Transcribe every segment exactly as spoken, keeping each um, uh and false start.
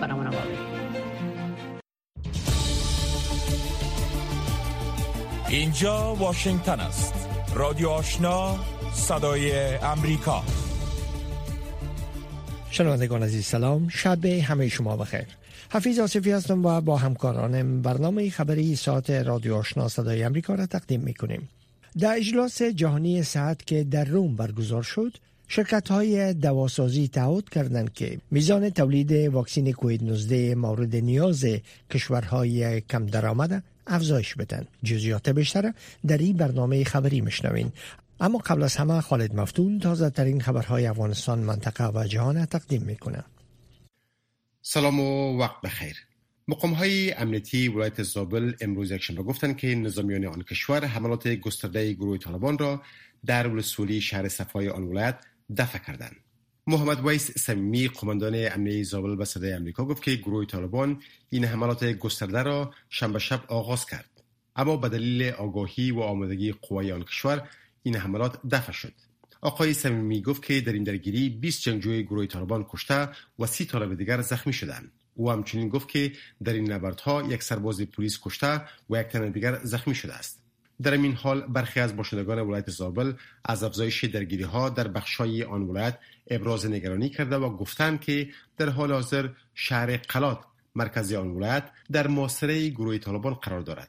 فرمان آورید. اینجا واشنگتن است. رادیو آشنا، صدای امریکا. شنوندگان عزیز سلام، شب همه شما بخیر. حفیظ آصفی هستم و با همکارانم برنامه خبری ساعت رادیو آشنا صدای امریکا را تقدیم میکنیم. در اجلاس جهانی صحت که در روم برگزار شد، شرکت‌های دواسازی تعهد کردند که میزان تولید واکسن کووید نوزده مورد نیاز کشورهای کم درآمد افزایش بدن. جزئیات بیشتر در این برنامه خبری میشنوین. اما قبل از همه خالد مفتون تازه ترین خبرهای افغانستان، منطقه و جهان تقدیم میکنه. سلام و وقت بخیر. مقام‌های امنیتی ولایت زابل امروز یکشنبه گفتند که نظامیان آن کشور حملات گسترده گروه طالبان را در ولسوالی شهر صفای آن ولایت دفع کردند. محمد ویس صمیمی قماندان امنیتی زابل به صدای آمریکا گفت که گروه طالبان این حملات گسترده را شنبه شب آغاز کرد، اما به دلیل آگاهی و آمادگی قوای آن کشور این حملات دفع شد. آقای صمیمی گفت که در این درگیری بیست جنگجوی گروه طالبان کشته و سی طالب دیگر زخمی شدند. او همچنین گفت که در این نبردها یک سرباز پلیس کشته و یک تن دیگر زخمی شده است. در این حال برخی از باشندگان ولایت زابل از افزایش درگیری‌ها در بخش‌های آن ولایت ابراز نگرانی کرده و گفتند که در حال حاضر شهر قلات مرکزی آن ولایت در محاصره گروه طالبان قرار دارد.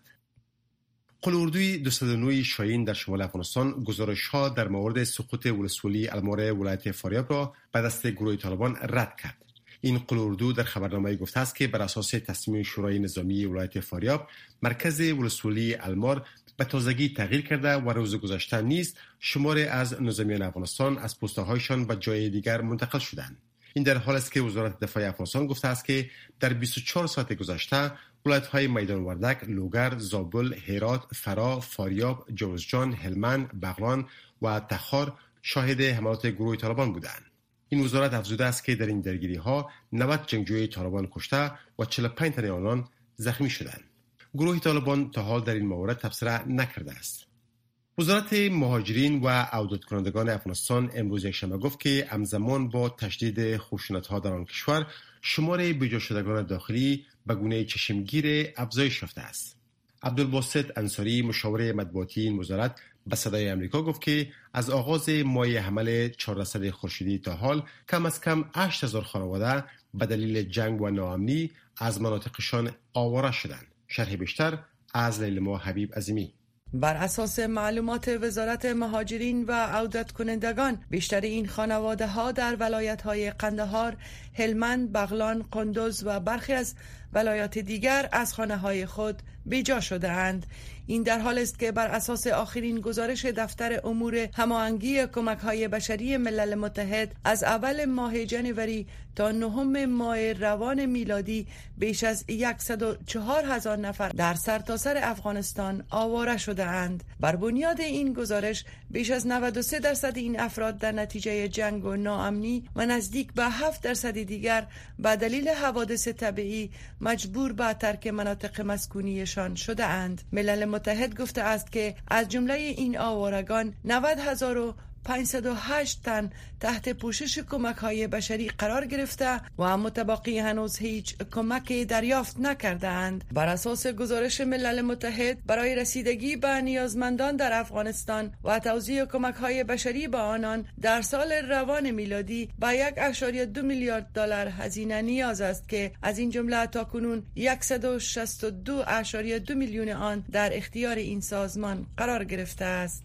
قلوردوی دویست و نه شاهین در شمال افغانستان گزارش‌ها در مورد سقوط ولسوالی المار ولایت فاریاب را به دست گروه طالبان رد کرد. این قلوردو در خبرنامه گفته است که بر اساس تصمیم شورای نظامی ولایت فاریاب مرکز ولسوالی المار به تازگی تغییر کرده و روز گذشته نیز شماری از نظامیان افغانستان از پست‌هایشان به جای دیگر منتقل شدند. این در حالی است که وزارت دفاع افغانستان گفته است که در بیست و چهار ساعت گذشته ولایت‌های میدان وردک، لوگر، زابل، هرات، فرا، فاریاب، جوزجان، هلمند، بغلان و تخار شاهد حملات گروه طالبان بودند. این وزارت افزوده است که در این درگیری‌ها نود جنگجوی طالبان کشته و چهل و پنج تن آنان زخمی شدند. گروه طالبان تا حال در این مورد تبصره نکرده است. وزارت مهاجرین و عودت کنندگان افغانستان امروز یکشنبه گفت که همزمان با تشدید خشونت‌ها در آن کشور، شمار بیجا شدگان داخلی به گونه چشمگیر افزایش یافته است. عبدالباسط انصاری مشاور مطبوعاتی این وزارت به صدای آمریکا گفت که از آغاز ماه حمل چهارصد خورشیدی تا حال کم از کم هشت هزار خانواده به دلیل جنگ و ناامنی از مناطقشان آواره شدند. شرح بیشتر از لیلما حبیب عظیمی. بر اساس معلومات وزارت مهاجرین و عودت کنندگان، بیشتر این خانواده ها در ولایت های قندهار، هلمند، بغلان، قندوز و برخی از ولایات دیگر از خانه های خود بیجا شده اند. این در حال است که بر اساس آخرین گزارش دفتر امور هماهنگی کمک‌های بشری ملل متحد از اول ماه جنوری تا نهم ماه روان میلادی بیش از صد و چهار هزار نفر در سرتاسر افغانستان آواره شده اند. بر بنیاد این گزارش بیش از نود و سه درصد این افراد در نتیجه جنگ و ناامنی و نزدیک به هفت درصد دیگر به دلیل حوادث طبیعی مجبور به ترک مناطق مسکونیشان شده اند. ملل متحد گفته است که از جمله این آوارگان نود هزار و پانصد و هشت تن تحت پوشش کمک‌های بشری قرار گرفته و متبقی هنوز هیچ کمکی دریافت نکردند. بر اساس گزارش ملل متحد، برای رسیدگی به نیازمندان در افغانستان و توزیع کمک‌های بشری به آنان در سال روان میلادی به یک اشاریه دو میلیارد دلار هزینه نیاز است که از این جمله تاکنون صد و شصت و دو اشاریه دو میلیون آن در اختیار این سازمان قرار گرفته است.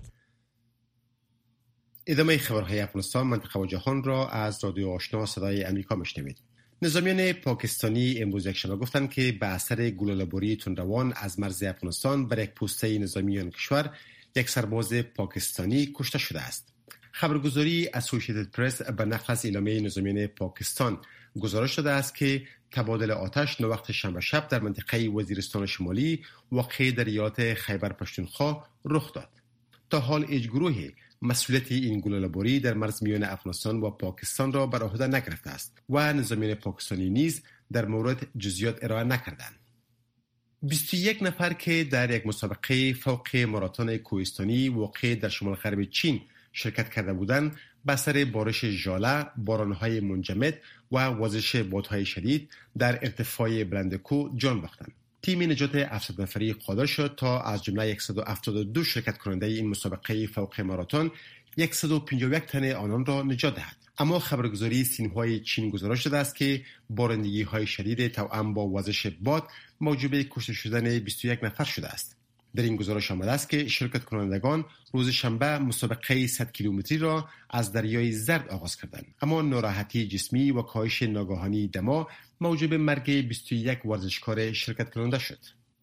ادامه خبرهای افغانستان، منطقه و جهان را از رادیو آشنا صدای امریکا میشنوید. نظامیان پاکستانی امروز یکشنبه گفتند که به اثر گلوله‌باری تندروان از مرز افغانستان بر یک پوسته نظامی آن کشور یک سرباز پاکستانی کشته شده است. خبرگزاری اسوسییتد پرس به نقل از اعلامیه نظامیان پاکستان گزارش داده است که تبادل آتش نوقت شنبه شب در منطقه وزیرستان شمالی واقع در ایالت خیبر پختونخوا رخ داد. تا حال هیچ گروهی مسئولیت این گلوله‌باری در مرز میان افغانستان و پاکستان را بر عهده نگرفته است و نظامیان پاکستانی نیز در مورد جزئیات ارائه نکردند. بیست و یک نفر که در یک مسابقه فوق ماراتون کوهستانی واقع در شمال غرب چین شرکت کرده بودند بسر بارش ژاله، بارانهای منجمد و وزش بادهای شدید در ارتفاع بلند کوه جان باختند. تیم نجات هفتصد نفری قادر شد تا از جمله صد و هفتاد و دو شرکت کننده این مسابقه فوق ماراتون صد و پنجاه و یک تن آنان را نجات دهد. اما خبرگزاری سینهوای چین گزارش داده است که بارندگی های شدید توأم با وزش باد موجب کشته شدن بیست و یک نفر شده است. در این گزارش آمده است که شرکت کنندگان روز شنبه مسابقه صد کیلومتری را از دریای زرد آغاز کردند، اما ناراحتی جسمی و کاهش ناگهانی دما موجب مرگ بیست و یک ورزشکار شرکت کننده شد.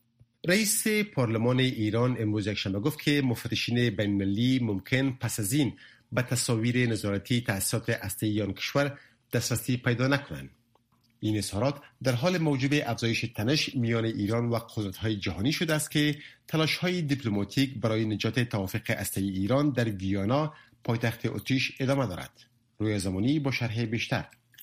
رئیس پارلمان ایران امروز یکشنبه گفت که مفتشین بین‌المللی ممکن پس از این به تصاویر نظارتی تأسیسات هسته‌ای آن کشور دسترسی پیدا نکنند. این اظهارات در حال موجب افزایش تنش میان ایران و قدرت‌های جهانی شده است که تلاش‌های دیپلماتیک برای نجات توافق هسته‌ای ایران در ویانا پایتخت اتریش ادامه دارد. روی زمانی با شرح بیشتر.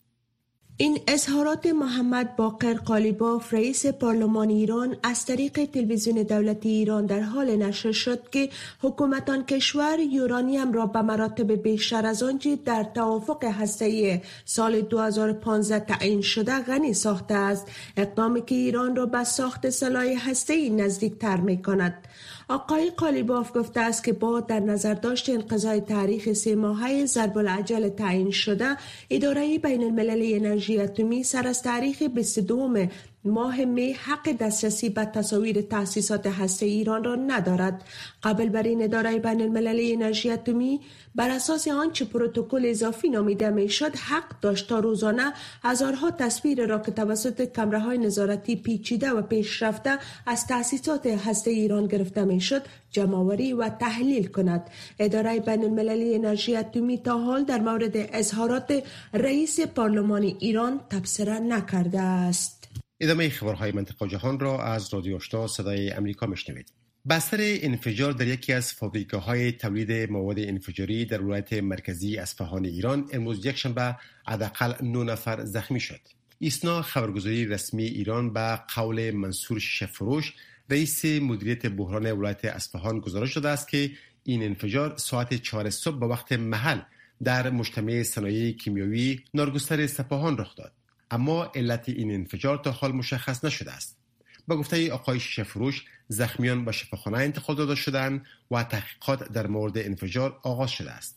این اظهارات محمد باقر قالیباف رئیس پارلمان ایران از طریق تلویزیون دولتی ایران در حال نشر شد که حکومت آن کشور یورانیم را به مراتب بیشتر از آنچه در توافق هسته‌ای سال دو هزار و پانزده تعیین شده غنی ساخته است، اقدامی که ایران را به ساخت سلاح هسته‌ای نزدیکتر می‌کند. آقای قالیباف گفته است که با در نظر داشت انقضای تاریخ سه ماهه ضرب العجل تعیین شده، اداره بین المللی انرژی اتمی سر از تاریخ بیست و دو ماه می حق دسترسی به تصاویر تأسیسات هسته ایران را ندارد. قبل بر این اداره بین المللی انرژی اتمی بر اساس آنچه پروتکل اضافی نامیده می شد حق داشت تا روزانه هزارها تصویر را که توسط کامراهای نظارتی پیچیده و پیشرفته از تأسیسات هسته ایران گرفته می شد جمع‌آوری و تحلیل کند. اداره بین المللی انرژی اتمی تا حال در مورد اظهارات رئیس پارلمان ایران تبصره نکرده است. ادامه خبرهای منطقه و جهان را از رادیو آشنا صدای امریکا میشنوید. بستر انفجار در یکی از فابریکه‌های تولید مواد انفجاری در ولایت مرکزی اصفهان ایران امروز یکشنبه حداقل نه نفر زخمی شد. ایسنا خبرگزاری رسمی ایران به قول منصور شیشه فروش رئیس مدیریت بحران ولایت اصفهان گزارش داده است که این انفجار ساعت چهار صبح به وقت محل در مجتمع صنایع کیمیایی نارگستر سپاهان رخ داد، اما علت این انفجار تا حال مشخص نشده است. با گفته آقای شیشه فروش زخمیان به شفاخانه انتقال داده شدند و تحقیقات در مورد انفجار آغاز شده است.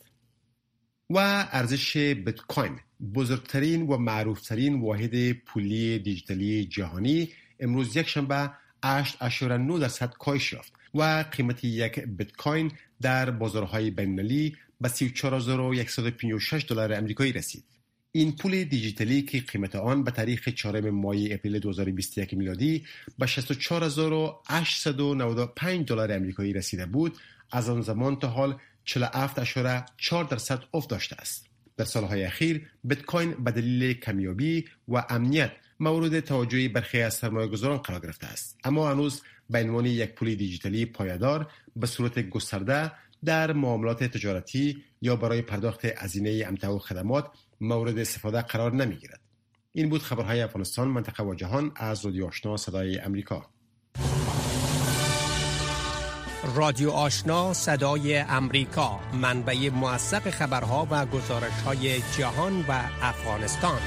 و ارزش بیت کوین، بزرگترین و معروفترین واحد پولی دیجیتالی جهانی، امروز یکشنبه هشت اشاره نه درصد کاهش یافت و قیمت یک بیت کوین در بازارهای بین‌المللی به سی و چهار هزار و صد و پنجاه و شش دلار آمریکایی رسید. این پول دیجیتالی که قیمت آن به تاریخ چهارم ماه اپریل دو هزار و بیست و یک میلادی به شصت و چهار هزار و هشتصد و نود و پنج دلار آمریکایی رسیده بود، از آن زمان تا حال چهل و هفت اشاره چهار درصد افت داشته است. در سالهای اخیر بیت کوین به دلیل کمیابی و امنیت مورد توجه برخی از سرمایه‌گذاران قرار گرفته است، اما هنوز به عنوان یک پول دیجیتالی پایدار به صورت گسترده در معاملات تجارتی یا برای پرداخت هزینه امتع و خدمات مورد استفاده قرار نمیگیرد. این بود خبرهای افغانستان، منطقه و جهان از رادیو آشنا صدای امریکا. رادیو آشنا صدای امریکا، منبع موثق خبرها و گزارش‌های جهان و افغانستان.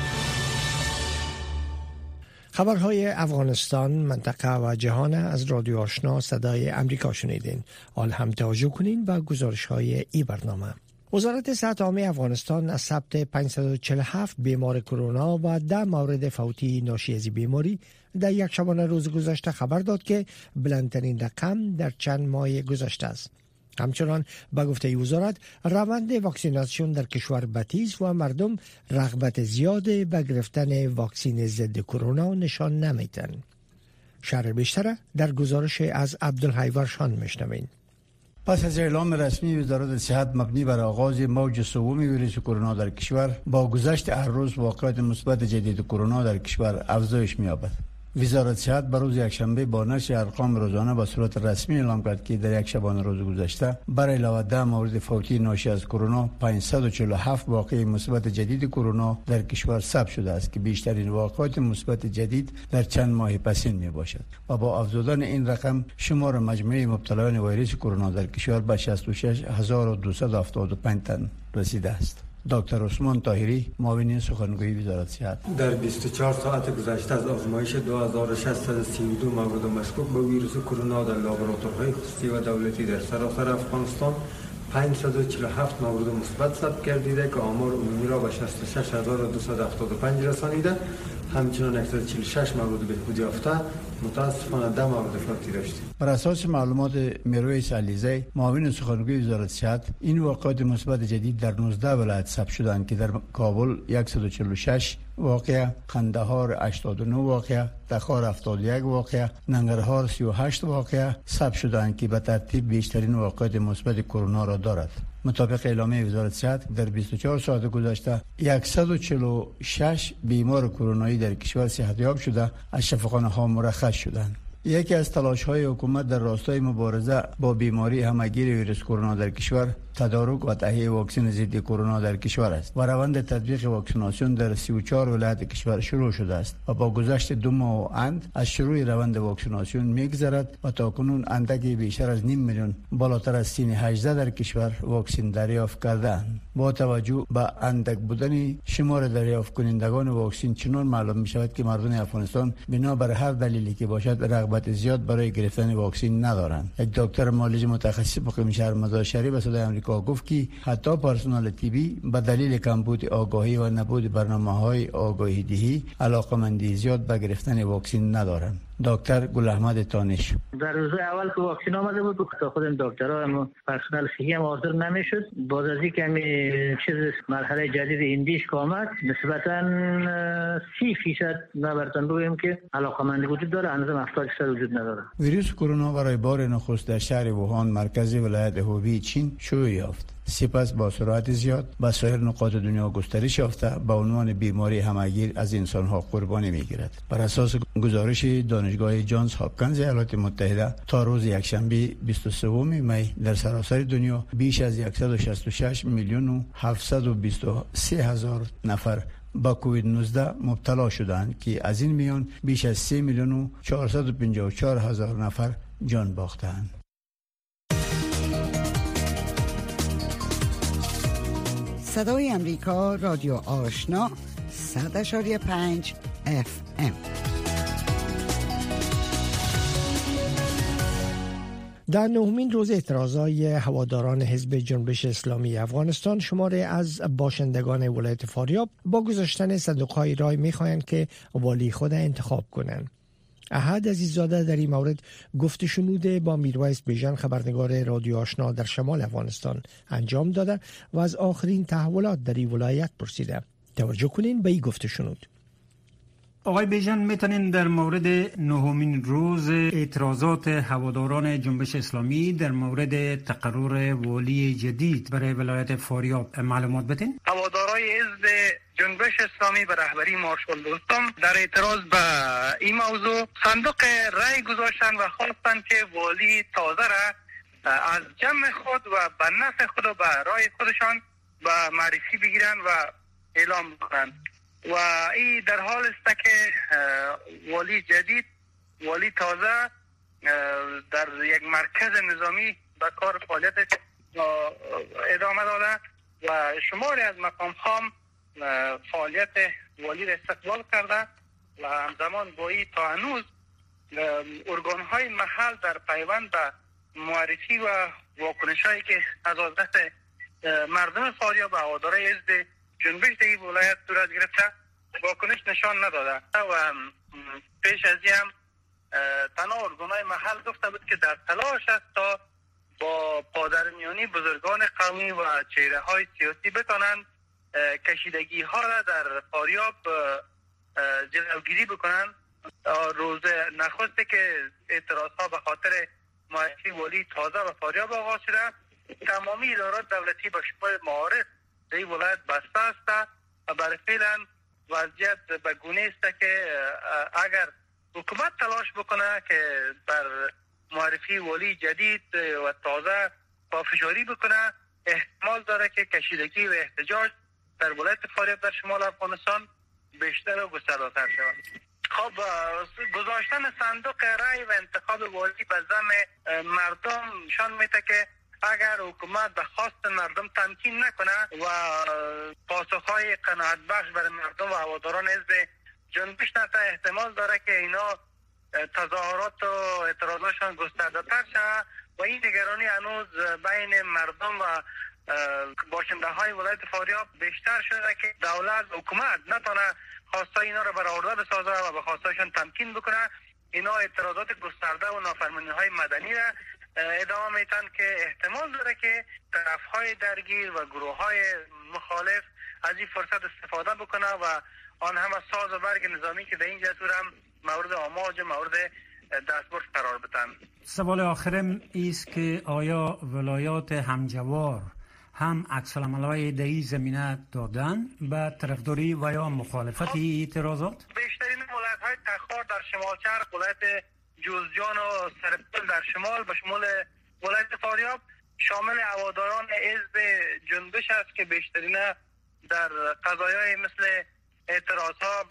خبرهای افغانستان، منطقه و جهان از رادیو آشنا صدای امریکا شنیدین. حال هم توجه کنین به گزارش‌های این برنامه. وزارت صحت عامه افغانستان از ثبت پانصد و چهل و هفت بیمار کرونا و ده مورد فوتی ناشی از بیماری در یک شبانه روز گذشته خبر داد که بلندترین رقم در چند ماه گذشته است. همچنان به گفته وزارت روند واکسیناسیون در کشور بتیز و مردم رغبت زیاد به گرفتن واکسین ضد کرونا نشان نمیدن. شرح بیشتر در گزارش از عبدالحی ورشان میشنوین. پس از اعلام رسمی وزارت صحت مبنی بر آغاز موج سوم ویروس کرونا در کشور، با گذشت هر روز واقعات مثبت جدید کرونا در کشور افزایش می‌یابد. وزارت صحت بر روز یکشنبه با نشر ارقام روزانه به صورت رسمی اعلام کرد که در یک شبانه روز گذشته بر علاوه ده مورد فوتی ناشی از کرونا، پانصد و چهل و هفت واقعه مثبت جدید کرونا در کشور ثبت شده است که بیشترین واقعات مثبت جدید در چند ماه پسین می باشد و با افزودن این رقم شمار مجموعه مبتلایان ویروس کرونا در کشور به شصت و شش هزار و دویست و هفتاد و پنج تن رسیده است. دکتر عثمان طاهری معاون سخنگوی وزارت صحت: در بیست و چهار ساعت گذشته از آزمایش دو هزار و ششصد و سی و دو مورد مشکوک به ویروس کرونا در لابراتوارهای خصوصی و دولتی در سراسر افغانستان پانصد و چهل و هفت مورد مثبت ثبت گردیده که آمار عمومی را به شصت و شش هزار و دویست و هفتاد و پنج رسانیده. همچنین صد و چهل و شش مورد بهبود یافته، متاسفانه ده مورد فوتی داشتیم. بر اساس معلومات میرویس علیزی معاون سخنگوی وزارت صحت، این واقعات مثبت جدید در نوزده ولایت ثبت شدند که در کابل صد و چهل و شش واقعه، قندهار هشتاد و نه واقعه، تخار هفتاد و یک واقعه، ننگرهار سی و هشت واقعه ثبت شدند که به ترتیب بیشترین واقعات مثبت کرونا را دارد. مطابق اعلامیه وزارت صحت در بیست و چهار ساعت گذشته صد و چهل و شش بیمار کرونایی در کشور صحتیاب شده از شفاخانه‌ها مرخص شدند. یکی از تلاش‌های حکومت در راستای مبارزه با بیماری همگیر ویروس کرونا در کشور تدارک و تهیه واکسن ضد کرونا در کشور است و روند تطبیق واکسیناسیون در سی و چهار ولایت کشور شروع شده است و با گذشت دو ماه اند از شروع روند واکسیناسیون می‌گذرد و تاکنون اندکی بیشتر از نیم میلیون بالاتر از سن هجده در کشور واکسن دریافت کردند. با توجه به اندک بودن شمار دریافت کنندگان واکسن چنان معلوم می‌شود که مردم افغانستان بنا بر هر دلیلی که باشد رغبت زیاد برای گرفتن واکسن ندارند. یک دکتر معالج متخصص مقیم شهر مزار شریف به صدای آمریکا گفت که حتی پرسنل طبی به دلیل کمبود آگاهی و نبود برنامه‌های آگاهی دهی علاقمندی زیاد به گرفتن واکسن ندارند. دکتر گل احمد تانش: در روز اول که واکسن آمده بود تا خود دکترها هم پرسنل صحی هم حاضر نمیشد. باز از اینکه همین چیز مرحله جدید اندیش که آمد نسبتاً سی فیصد نبرتن بگویم که علاقمندی وجود داره، هنوز هفتاد درصد وجود نداره. ویروس کرونا برای بار نخست در شهر ووهان مرکز ولایت هوبی چین شیوع یافت. سپس با سرعت زیاد به سایر نقاط دنیا گسترش یافته به عنوان بیماری همگیر از انسان‌ها قربانی می‌گیرد. بر اساس گزارش دانشگاه جانز هاپکینز ایالات متحده تا روز یکشنبه بیست و سوم می در سراسر دنیا بیش از صد و شصت و شش میلیون و هفتصد و بیست و سه هزار نفر با کووید نوزده مبتلا شدند که از این میان بیش از سه میلیون و چهارصد و پنجاه و چهار هزار نفر جان باختند. صدای امریکا، رادیو آشنا، صد اشاری پنج اف ام. در نهمین روز اعتراضای هواداران حزب جنبش اسلامی افغانستان، شماری از باشندگان ولایت فاریاب با گذاشتن صندوق‌های رای می‌خواهند که والی خود انتخاب کنند. احد عزیززاده در این مورد گفت شنود با میرویس بیژن خبرنگار رادیو آشنا در شمال افغانستان انجام داده و از آخرین تحولات در این ولایت پرسیده. توجه کنین به این گفت شنود. آقای بیژن، میتونین در مورد نهمین روز اعتراضات هواداران جنبش اسلامی در مورد تقرر والی جدید برای ولایت فاریاب معلومات بدین؟ هوادارای حزب جنبش اسلامی به رهبری مارشال دوستم در اعتراض به این موضوع صندوق رای گذاشتن و خواستن که والی تازه را از جمع خود و به نفع خود و به رای خودشان به معرفی بگیرن و اعلام کنند. و این در حال است که والی جدید، والی تازه در یک مرکز نظامی به کار فعالیت ادامه داده و شماری از مقام خام فعالیت والی را استقبال کرده و همزمان با این تا هنوز ارگان های محل در پیوند به معرفی و واکنش هایی که از دست مردم فاریاب و هواداران حزب جنبش در این ولایت صورت گرفته واکنش نشان نداده و پیش از این هم تنها ارگانهای محل گفته بود که در تلاش است تا با پادرمیانی بزرگان قومی و چهره های سیاسی بتانند کشیدگی ها را در فاریاب جلوگیری بکنند. روز نخسته که اعتراض ها به خاطر معرفی والی تازه و فاریاب آغاز شده، تمامی ادارات دولتی به شمول معارف در این ولایت بسته است و برای فعلا وضعیت به گونه است که اگر حکومت تلاش بکنه که بر معرفی والی جدید و تازه پافشاری بکنه، احتمال داره که کشیدگی و احتجاج در ولایت فاریاب در شمال افغانستان بیشتر و گسترده‌تر شود. خب گذاشتن صندوق رای و انتخاب والی به ذم مردم نشان میده که اگر حکومت به خواست مردم تمکین نکنه و پاسخهای قناعت بخش برای مردم و هواداران حزب جنبش نده، احتمال داره که اینا تظاهرات و اعتراضاشان گسترده تر شود و این نگرانی هنوز بین مردم و باشنده های ولایت فاریاب بیشتر شده که دولت حکومت نتونه خواستای اینا را برآورده بسازه و به خواستایشان تمکین بکنه. اینا اعتراضات گسترده و نافرمانی های مدنی را ادامه میتن که احتمال داره که طرف های درگیر و گروه های مخالف از این فرصت استفاده بکنه و آن هم از ساز و برگ نظامی که در این جسور هم مورد آماج مورد دستبرد قرار بدن. سوال آخرم است که آیا ولایات همجوار هم عکس العمل‌های در این زمینه دادن به طرفداری و یا مخالفت اعتراضات؟ بیشترین ولایت‌های تخار در شمال شرق، ولایت جوزجان و سرپل در شمال به شمول ولایت فاریاب شامل هواداران حزب جنبش است که بیشترین در قضایای مثل اعتراضها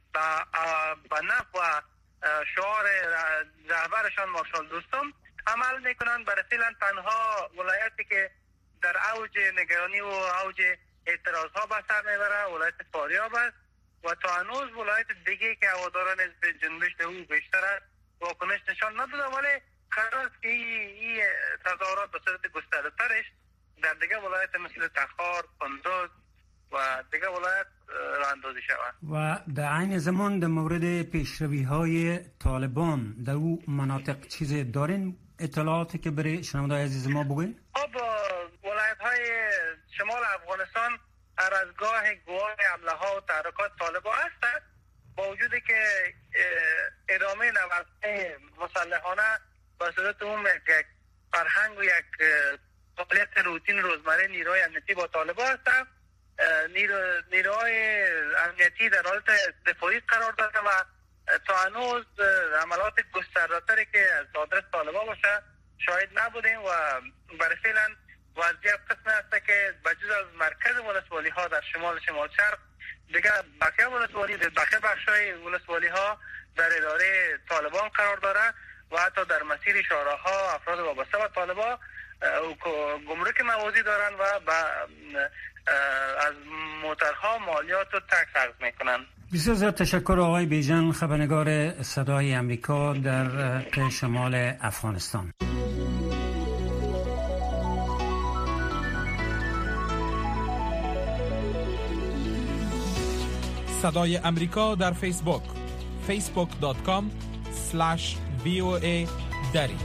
به نفع و شعار رهبرشان مارشال دوستم عمل میکنند. برای فعلا تنها ولایتی که در اوج نگرانی و اوج اعتراضها به سر میبره ولایت فاریاب است و تا هنوز ولایت دیگه که هواداران حزب جنبش در او بیشتر است واکنش نشان نداده، ولی قرار است که این تظاهرات به صورت گسترده ترش در دیگه ولایت مثل تخار، قندوز و دیگه ولایت راه اندازی شود. و در عین زمان در مورد پیشروی های طالبان در او مناطق چیز دارین اطلاعاتی که برای شنونده‌های عزیز ما بگوین؟ خب ولایت های شمال افغانستان هر از گاه گواه حمله ها و تحرکات طالبان هستند، با وجودی که ادامه نبردهای مسلحانه به صورت اون یک فرهنگ و یک فعالیت روتین روزمره نیروهای امنیتی با طالبان هستند. نیرو نیروهای امنیتی در حالت دفاعی قرار داده و تا هنوز عملات گسترده‌تری که از آدرس طالبان باشه شاهد نبودیم و برای فعلا وضعیت قسم است که بجز از مرکز ولسوالی ها در شمال شمال شرق دیگه بقیه ولسوالی بقیه بخشای ولسوالی ها در اداره طالبان قرار داره و حتی در مسیر شوراها افراد وابسته به طالبان گمرک موازی دارن و از موترها مالیات و تکس عرض میکنن. بسیار زیاد تشکر آقای بیژن، خبرنگار صدای امریکا در شمال افغانستان. صدای امریکا در فیسبوک فیسبوک دات کام اسلش وی او ای دری.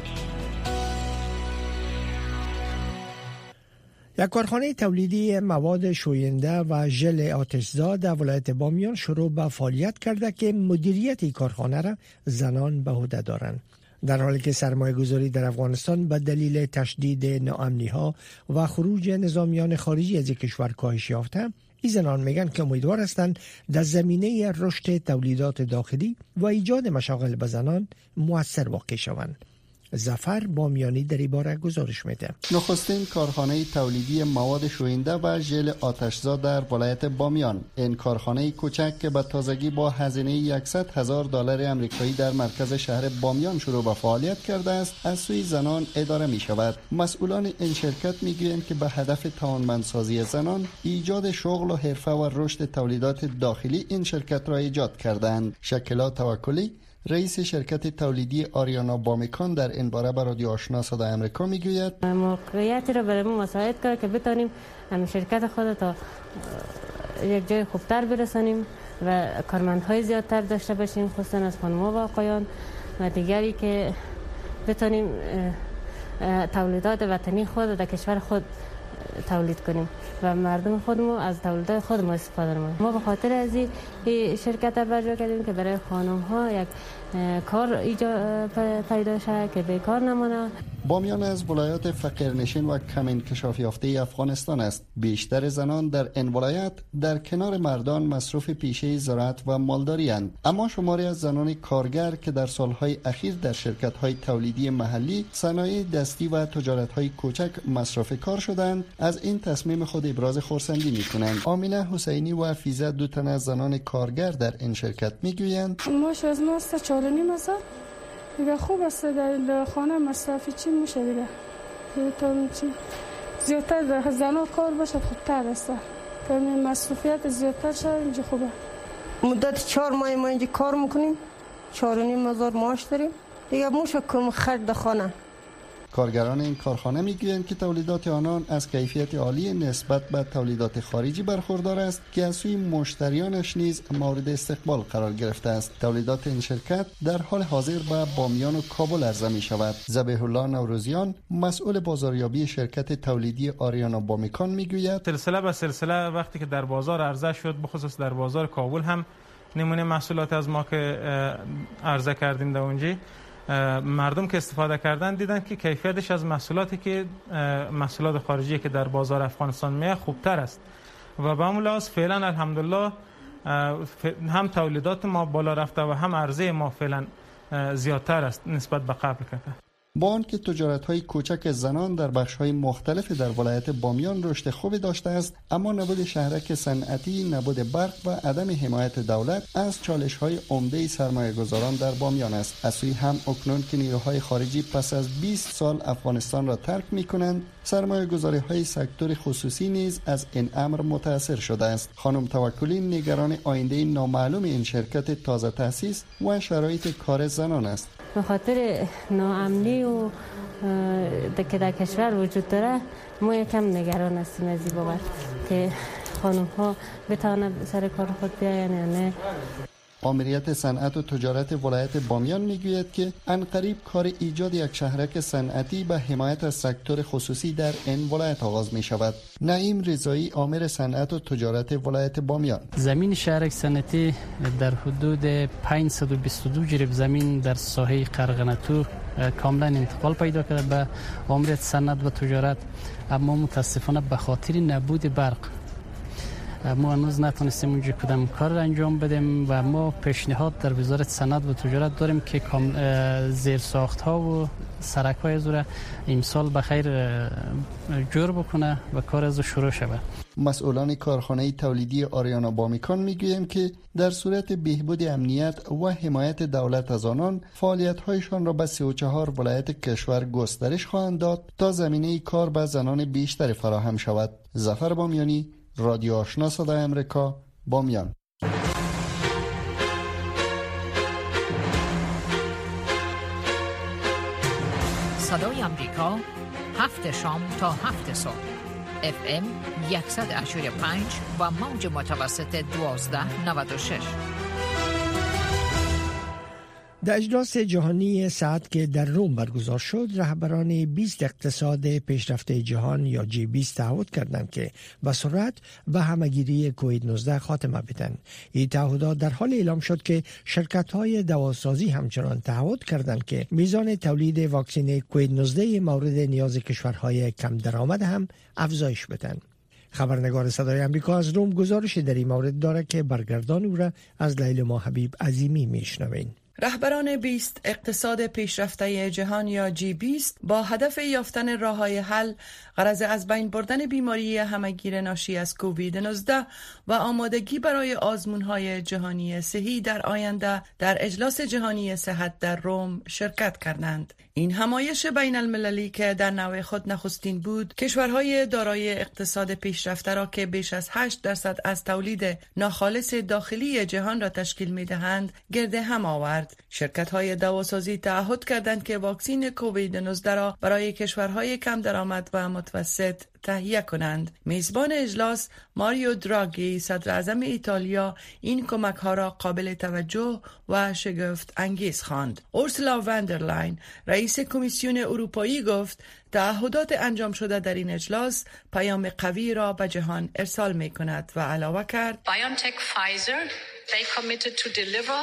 یک کارخانه تولیدی مواد شوینده و ژل آتشزا در ولایت بامیان شروع به فعالیت کرده که مدیریت کارخانه را زنان به عهده دارند. در حالی که سرمایه گذاری در افغانستان به دلیل تشدید ناامنی ها و خروج نظامیان خارجی از کشور کاهش یافته، این زنان میگن که امیدوار هستند در زمینه رشد تولیدات داخلی و ایجاد مشاغل به زنان مؤثر واقع شوند. ظفر بامیانی در این باره گزارش میده. نخستین کارخانه تولیدی مواد شوینده و ژل آتشزا در ولایت بامیان. این کارخانه کوچک که به تازگی با هزینه صد هزار دلار آمریکایی در مرکز شهر بامیان شروع به فعالیت کرده است، از سوی زنان اداره می شود. مسئولان این شرکت میگویند که به هدف توانمندسازی زنان، ایجاد شغل و حرفه و رشد تولیدات داخلی این شرکت را ایجاد کردند. شکلا توکلی رئیس شرکت تولیدی آریانا بامیکان در این باره به رادیو آشنا صدای امریکا میگوید موقعیتی را برای ما مساعد کرد که بتانیم همین شرکت خود تا یک جای خوبتر برسانیم و کارمندهای زیادتر داشته باشیم، خصوصا از خانم‌ها و آقایان و دیگری که بتانیم تولیدات وطنی خود در کشور خود تولید کنیم و مردم خودمون از تولیدات خودمون استفاده کنیم. ما به خاطر از این شرکت برجا کردیم که برای خانم ها یک کار ایجاد پیدا شد که بیکار نمانه. بامیان از ولایات فقیرنشین و کم انکشاف یافته افغانستان است. بیشتر زنان در این ولایت در کنار مردان مصروف پیشه زراعت و مالداری اند، اما شماری از زنان کارگر که در سالهای اخیر در شرکت‌های تولیدی محلی، صنایع دستی و تجارت‌های کوچک مصروف کار شدند، از این تصمیم خود ابراز خرسندی می‌کنند. آمینه حسینی و فیزه دو تن از زنان کارگر در این شرکت می‌گویند ماش از ما است چهار و نیم است دیگه، خوب است در خانه مصرفی چی میشه دیگه، میتونم چی زیادتر در زنها کار باشه خوبتر است که مصروفیت زیادتر شد اینجا خوبه. مدت چهار ماه ما اینجا کار میکنیم، چهار و نیم هزار معاش داریم دیگه، موشه کم خرج در خانه. کارگران این کارخانه میگویند که تولیدات آنان از کیفیت عالی نسبت به تولیدات خارجی برخوردار است که از سوی مشتریانش نیز مورد استقبال قرار گرفته است. تولیدات این شرکت در حال حاضر به بامیان و کابل عرضه می شود. ذبیح الله نوروزیان مسئول بازاریابی شرکت تولیدی آریانا بامیکان میگوید سلسله به سلسله وقتی که در بازار عرضه شد، بخصوص در بازار کابل هم نمونه محصولات از ما که عرضه کردیم در اونجا، مردم که استفاده کردن دیدن که کیفیتش از محصولاتی که محصولات خارجی که در بازار افغانستان میه خوبتر است و به همون لحاظ فعلا الحمدلله هم تولیدات ما بالا رفته و هم عرضه ما فعلا زیادتر است نسبت به قبل کرده. با آنکه تجارت‌های کوچک زنان در بخش‌های مختلف در ولایت بامیان رشد خوبی داشته است، اما نبود شهرک صنعتی، نبود برق و عدم حمایت دولت از چالش‌های عمده سرمایه‌گذاران در بامیان است. از سوی هم اکنون که نیروهای خارجی پس از بیست سال افغانستان را ترک می‌کنند، سرمایه‌گذاری‌های سکتور خصوصی نیز از این امر متأثر شده است. خانم توکلی نگران آینده نامعلوم این شرکت تازه تأسیس و شرایط کار زنان است. به خاطر ناامنی و که در کشور وجود داره ما یکم نگران هستیم از این بابت که خانم ها بتوانند سر کار خود بیاین یا نه. آمریت صنعت و تجارت ولایت بامیان میگوید که عنقریب کار ایجاد یک شهرک صنعتی به حمایت از سکتور خصوصی در این ولایت آغاز می شود. نعیم رضایی آمر صنعت و تجارت ولایت بامیان: زمین شهرک صنعتی در حدود پانصد و بیست و دو جریب زمین در ساحه قرغنتو کاملا انتقال پیدا کرده به آمریت صنعت و تجارت، اما متاسفانه به خاطر نبود برق ما هنوز نتونستیم اونجا کدام کار انجام بدیم و ما پیشنهاد در وزارت صنعت و تجارت داریم که زیر ساخت ها و سرک های از را امسال بخیر جور بکنه و کار از شروع شود. مسئولان کارخانه تولیدی آریانا بامیکان میگویند که در صورت بهبود امنیت و حمایت دولت از آنان، فعالیت‌هایشان را به سی و چهار ولایت کشور گسترش خواهند داد تا زمینه کار به زنان بیشتر فراهم شود. ظفر بامیانی، رادیو آشنا صدای امریکا، بامیان. صدای امریکا، هفت شام تا هفت صبح، اف ام صد و اشتاد و پنج و موج متوسط دوازده نود و شش. در اجلاس جهانی صحت که در روم برگزار شد، رهبران بیست اقتصاد پیشرفته جهان یا جی بیست تعهد کردند که به سرعت به همگیری کووید نوزده خاتمه بدهند. این تعهدات در حال اعلام شد که شرکت‌های دواسازی همچنان تعهد کردند که میزان تولید واکسن کووید نوزده مورد نیاز کشورهای کم درآمد هم افزایش بدهند. خبرنگار صدای امریکا از روم گزارش در این مورد دارد که برگردان او را از لیلا حبیب عظیمی میشنوین. رهبران بیست اقتصاد پیشرفته جهان یا جی بیست با هدف یافتن راه‌های حل غرض از بین بردن بیماری همهگیر ناشی از کووید نوزده و آمادگی برای آزمون‌های جهانی صحی در آینده در اجلاس جهانی صحت در روم شرکت کردند. این همایش بین المللی که در نوع خود نخستین بود، کشورهای دارای اقتصاد پیشرفته را که بیش از هشت درصد از تولید ناخالص داخلی جهان را تشکیل می‌دهند گرد هم آورد. شرکت‌های دواسازی تعهد کردند که واکسن کووید نوزده را برای کشورهای کم درآمد و متوسط تهیه کنند. میزبان اجلاس ماریو دراگی صدر اعظم ایتالیا این کمک ها را قابل توجه و شگفت انگیز خواند. اورسولا وندرلاین رئیس کمیسیون اروپایی گفت تعهدات انجام شده در این اجلاس پیام قوی را به جهان ارسال می کند و علاوه کرد BioNTech Pfizer they committed to deliver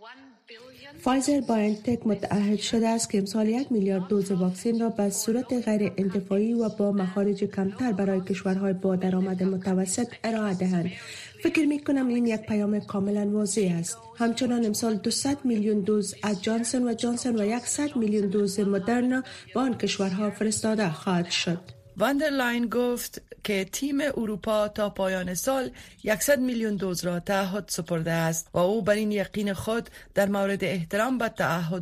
فایزر بایونتک متعهد شده است که امسال یک میلیارد دوز واکسن را به صورت غیر انتفاعی و با مخارج کمتر برای کشورهای با درآمد متوسط ارائه دهند. فکر می کنم این یک پیام کاملا واضح است. همچنان امسال دویست میلیون دوز از جانسون و جانسون و صد میلیون دوز مدرنا به آن کشورها فرستاده خواهد شد. وندرلاین گفت که تیم اروپا تا پایان سال صد میلیون دوز را تعهد سپرده است و او بر این یقین خود در مورد احترام به تعهدات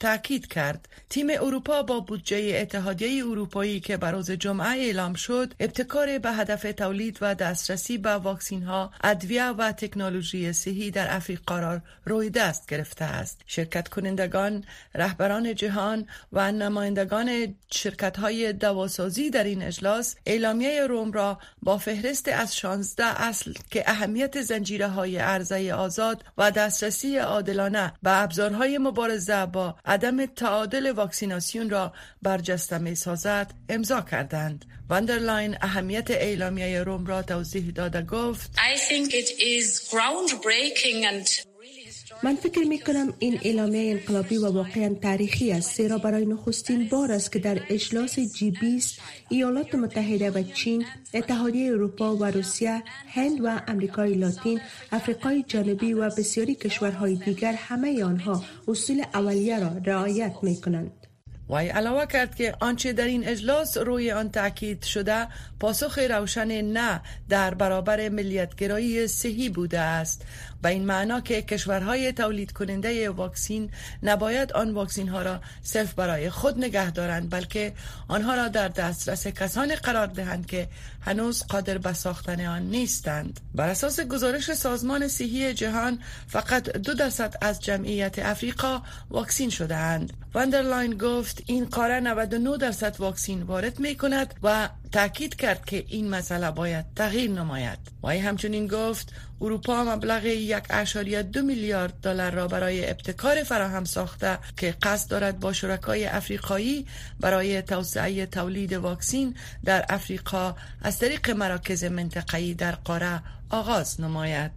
تاکید کرد. تیم اروپا با بودجه اتحادیه اروپایی که بروز جمعه اعلام شد، ابتکار به هدف تولید و دسترسی به واکسین ها، ادویه و تکنولوژی صحی در افریقا را روی دست گرفته است. شرکت کنندگان، رهبران جهان و نمایندگان شرکت های دواسازی در این اجلاس اعلامیه روم را با فهرست از شانزده اصل که اهمیت زنجیره های عرضه آزاد و دسترسی عادلانه به ابزارهای مبارزه با عدم تعادل واکسیناسیون را برجسته می سازد امضا کردند. واندرلاین اهمیت اعلامیه روم را توضیح داده گفت: I think it is groundbreaking and من فکر می کنم این اعلامیه انقلابی و واقعا تاریخی است، زیرا برای نخستین بار است که در اجلاس جی بیست ایالات متحده و چین، اتحادیه اروپا و روسیه، هند و امریکای لاتین، افریقای جنوبی و بسیاری کشورهای دیگر همه آنها اصول اولیه را رعایت می کنند. وی علاوه کرد که آنچه در این اجلاس روی آن تاکید شده پاسخ روشن نه در برابر ملیت‌گرایی صحی بوده است، به این معنا که کشورهای تولید کننده واکسین نباید آن واکسین ها را صرف برای خود نگه دارند، بلکه آنها را در دسترس کسانی قرار دهند که هنوز قادر به ساختن آن نیستند. بر اساس گزارش سازمان صحی جهان فقط دو درصد از جمعیت افریقا واکسین شده اند. واندرلاین گفت این قاره نود و نه درصد واکسین وارد می کند و تاکید کرد که این مسئله باید تغییر نماید. وی همچنین گفت اروپا مبلغ یک اشاریه دو میلیارد دلار را برای ابتکار فراهم ساخته که قصد دارد با شرکای افریقایی برای توسعه تولید واکسین در افریقا از طریق مراکز منطقه‌ای در قاره آغاز نماید.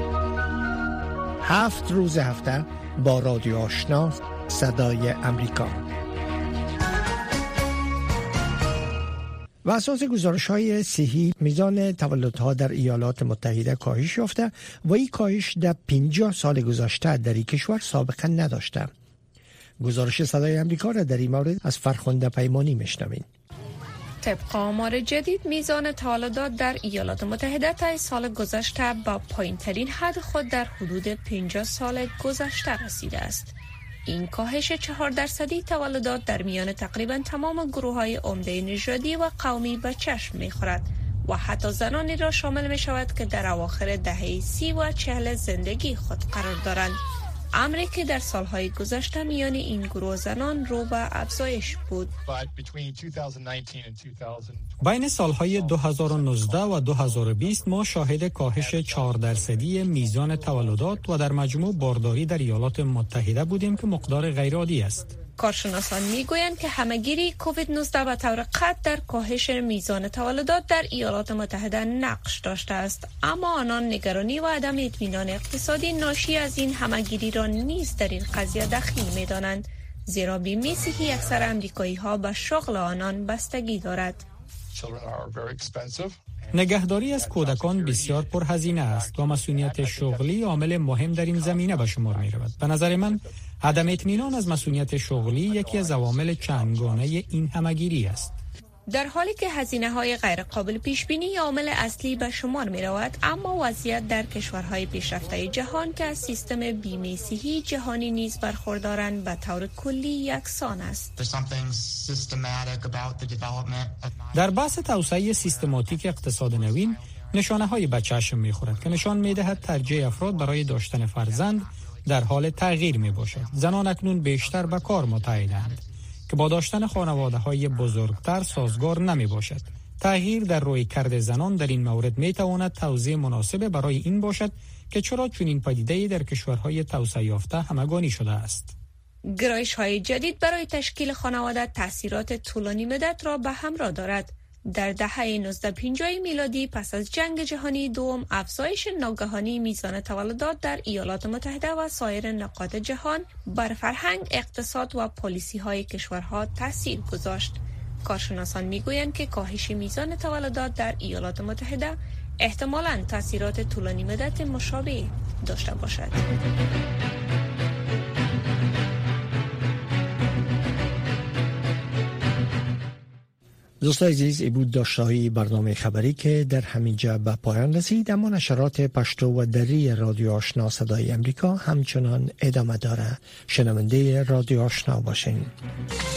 هفت روز هفته با رادیو آشنا صدای امریکا. و اساس گزارش‌های صحی میزان تولدها در ایالات متحده کاهش یافته و این کاهش در پنجاه سال گذشته در این کشور سابقه نداشته. گزارش صدای امریکا را در این مورد از فرخنده پیمانی میشنویم. طبق آمار جدید میزان تولدات در ایالات متحده تا سال گذشته با پایین‌ترین حد خود در حدود پنجاه سال گذشته رسیده است. این کاهش چهار درصدی تولدات در میان تقریبا تمام گروه‌های عمده نژادی و قومی به چشم می‌خورد و حتی زنانی را شامل می‌شود که در اواخر دهه سی و چهل زندگی خود قرار دارند. امری که در سالهای گذشته میان این گروه زنان رو به افزایش بود. بین سالهای دو هزار و نوزده و دو هزار و بیست ما شاهد کاهش چهار درصدی میزان تولدات و در مجموع بارداری در ایالات متحده بودیم که مقدار غیرعادی است. کارشناسان میگویند که همهگیری کووید نوزده به طور قطع در کاهش میزان تولدات در ایالات متحده نقش داشته است، اما آنان نگرانی و عدم اطمینان اقتصادی ناشی از این همهگیری را نیز در این قضیه دخیل می‌دانند، زیرا بیمه صحی اکثر امریکایی ها به شغل آنان بستگی دارد. نگهداری از کودکان بسیار پرهزینه است و مسئولیت شغلی عامل مهم در این زمینه به شمار می رود. به نظر من عدم اطمینان از مسئولیت شغلی یکی از عوامل چندگانه این همهگیری است. در حالی که هزینه‌های غیر قابل پیش بینی عامل اصلی به شمار می رود، اما وضعیت در کشورهای پیشرفته جهان که از سیستم بیمه صحی جهانی نیز برخوردارند به طور کلی یکسان است. در بحث توسعه سیستماتیک اقتصاد نوین نشانه‌های به چشم می‌خورد که نشان می‌دهد ترجیح افراد برای داشتن فرزند در حال تغییر می‌باشد. زنان اکنون بیشتر به کار متعهدند که با داشتن خانواده‌های بزرگتر سازگار نمی‌باشد. تغییر در رویکرد زنان در این مورد می‌تواند توضیح مناسب برای این باشد که چرا چنین پدیده‌ای در کشورهای توسعه یافته همگانی شده است. گرایش‌های جدید برای تشکیل خانواده تأثیرات طولانی مدت را به همراه دارد. در دهه نوزده پنجاه میلادی پس از جنگ جهانی دوم، افزایش ناگهانی میزان تولدات در ایالات متحده و سایر نقاط جهان بر فرهنگ، اقتصاد و پالیسی‌های کشورها تأثیر گذاشت. کارشناسان میگویند که کاهش میزان تولدات در ایالات متحده احتمالاً تأثیرات طولانی مدت مشابه داشته باشد. دوستان عزیز، ای بود داشته‌های برنامه خبری که در همینجا به پایان رسید، اما نشرات پشتو و دری رادیو آشنا صدای امریکا همچنان ادامه داره. شنونده رادیو آشنا باشین.